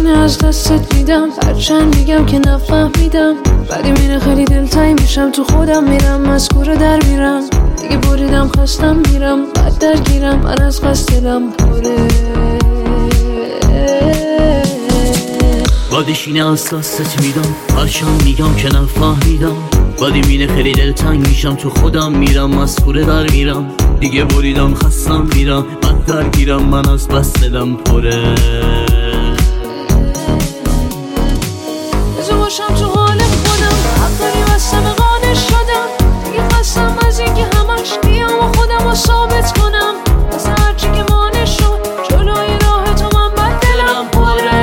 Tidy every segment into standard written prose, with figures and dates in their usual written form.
سینه از دستت میدم، هرچند میگم که نفهمیدم. بعدی میره خیلی دلتنگ میشم، تو خودم میرم از کوره در میرم. دیگه بریدم خستم میرم، بعد درگیرم من از قصد دلم پره. بعدی سینه از دستت میدم، هرچند میگم که نفهمیدم. بعدی میره خیلی دلتنگ میشم، تو خودم میرم از کوره در میرم. دیگه بریدم خستم میرم، بعد درگیرم من از بس دلم پره. بذار باشم تو حال خودم، حق داری بستم قانع شدم. دیگه خستم از این که همش بیام و خودم رو ثابت کنم. از هرچی که مانع شد جلوی راه تو من بد دلم پره.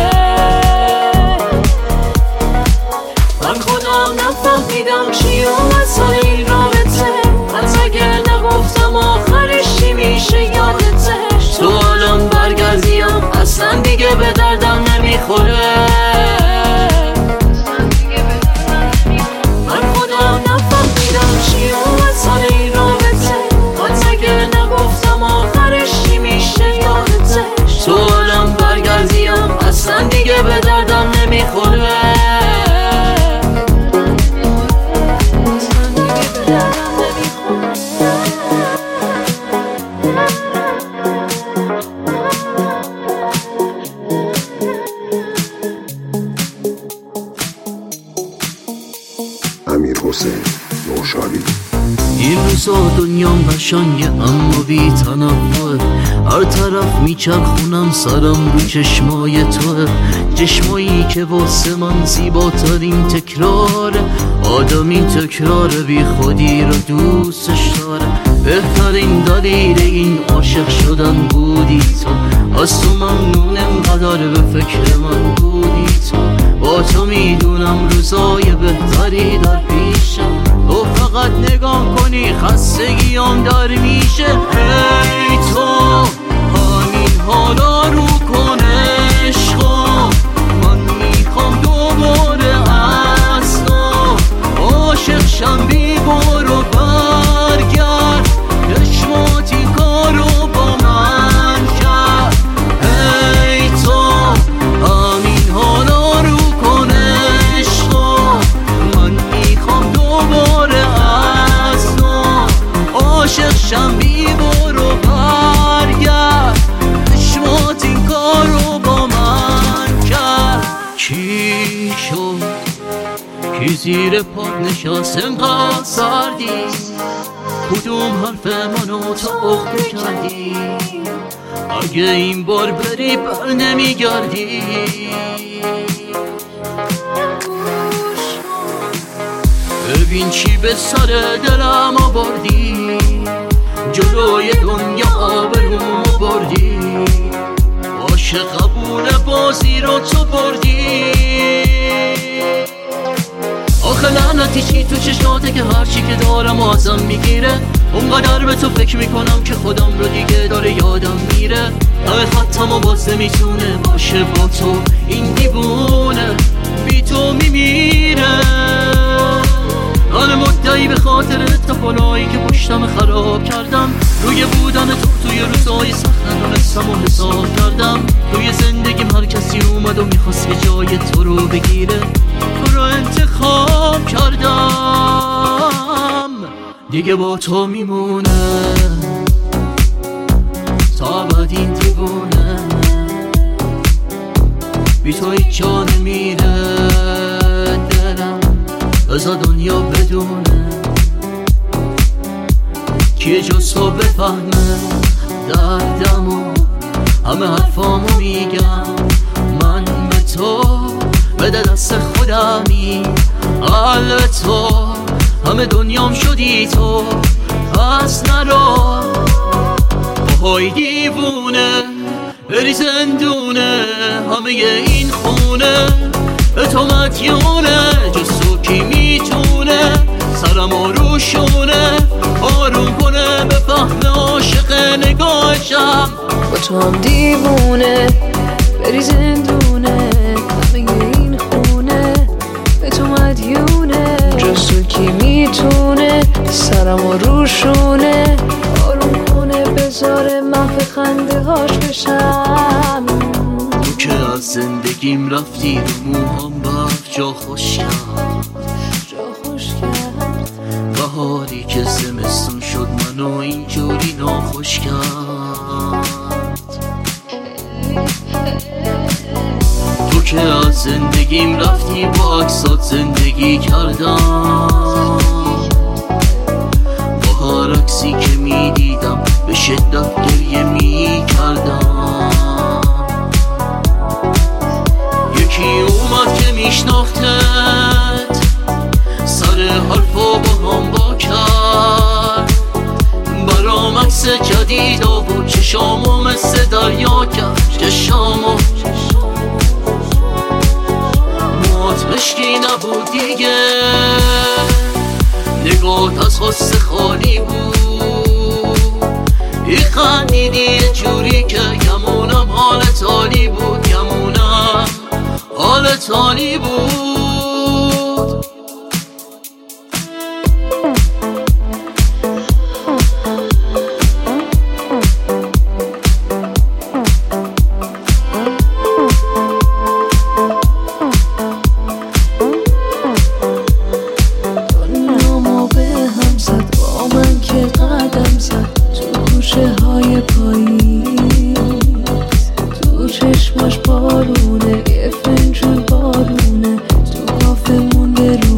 من خودم نفهمیدم چی اومد سر این رابطه. حتی اگر نگفتم آخرش چی میشه یادته. تو الان برگردیم اصلا دیگه به دردم نمیخوره. من خودم نفهمیدم چی اومد سر این رابطه. حتی اگر نگفتم آخرش چی میشه یادته. تو الان برگردیم اصلا دیگه به دردم نمیخوره. امیرحسین نوشاری. این روزا دنیام قشنگه اما بی تنوعه. هر طرف میچرخونم سرم رو چشمای توه. چشمایی که واسه من زیباترین تکراره. آدمی تکرار بی خودی رو دوستش داره. بهترین دلیل این عاشق شدن بودی تو. از تو ممنونم قدر به فکر من بودی تو. با تو میدونم روزای بهتری در پیشم. تو فقط نگاه کنی خستگیام در میشه. ای تو همین حالا رو کن عشقا. من میخوام دوباره از تو عاشق شم. بی برو برگرد چشمات این کارو با من کرد. ای تو همین حالا رو کن عشقا. من میخوام دوباره از تو عاشق شم. بی برو برگرد چشمات این کارو با من کرد. چی شد کی زیر پات نشست انقدر سردی؟ کدوم حرف منو تو اخته کردی؟ اگه این بار بری بر نمیگردی. ببین چی به سر دلم آوردی. جلوی دنیا آبرومو بردی. عاشق قبول بازی رو تو بردی. آخه لعنتی چی تو چشماته که هرچی که دارم و ازم میگیره. اونقدر به تو فکر میکنم که خودم رو دیگه داره یادم میره. ته خطم و باز نمیتونه باشه با تو این دیوونه. بی تو میمیره. من مدعی به خاطر اتفاقایی که پشتم خراب کردم. روی بودن تو توی روزای سخت ندونستم و حساب کردم. توی زندگیم هر کسی اومد و میخواست که جای تو رو بگیره. تو رو انتخاب کردم دیگه با تو میمونه. تا بعد این دیوونه بی تو هیچ جا نمیره. دلم بذار دنیا بدونه که جز تو بفهمه دردمو. همه حرفامو میگم من به تو، بده دست خودمی. قلب تو همه دنیام شدی تو. پس نرو پاهای دیوونه بری زندونه. همه این خونه به تو مدیونه. جز تو کی میتونه سرمو روشونه. آروم کنه به فهم عاشق نگاهشم. با تو هم دیوونه بری زندونه. همه این خونه به تو مدیونه. جز تو کی میتونه سرمو روشونه. آروم کنه بذاره محو خنده هاش بشم. تو که از زندگیم رفتی رو موهام برف جا خوش کرد بهاری که زمستون شد منو اینجوری ناخوش کرد تو که از زندگیم رفتی با عکسات زندگی کردم با هر عکسی که میدیدم به شدت گریه میکردم یکی اومد که میشناختت سر حرفا با هم با کرد برام عکس جدید و چشامو مثل دریا کرد چشامو مشکی نبود دیگه نگات از حس خالی بود خندیدی یه جوری که گمونم حالت عالی بود گمونم حالت عالی بود های پاییز تو چشماش بارونه یه فنجون بارونه تو کافه مونده رو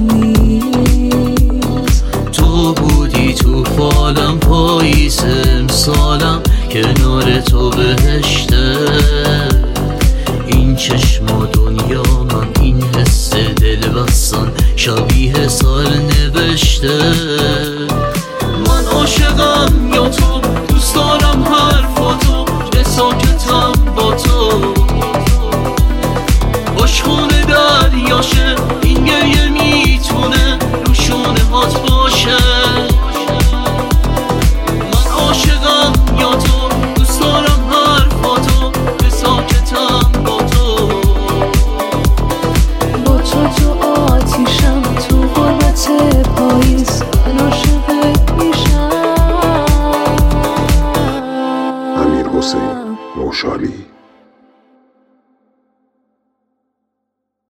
میز تو بودی تو فالم پاییز امسالم کنار تو بهشته این چشم و دنیا من این حس دلبستان شبیه سال نوشته من عاشقم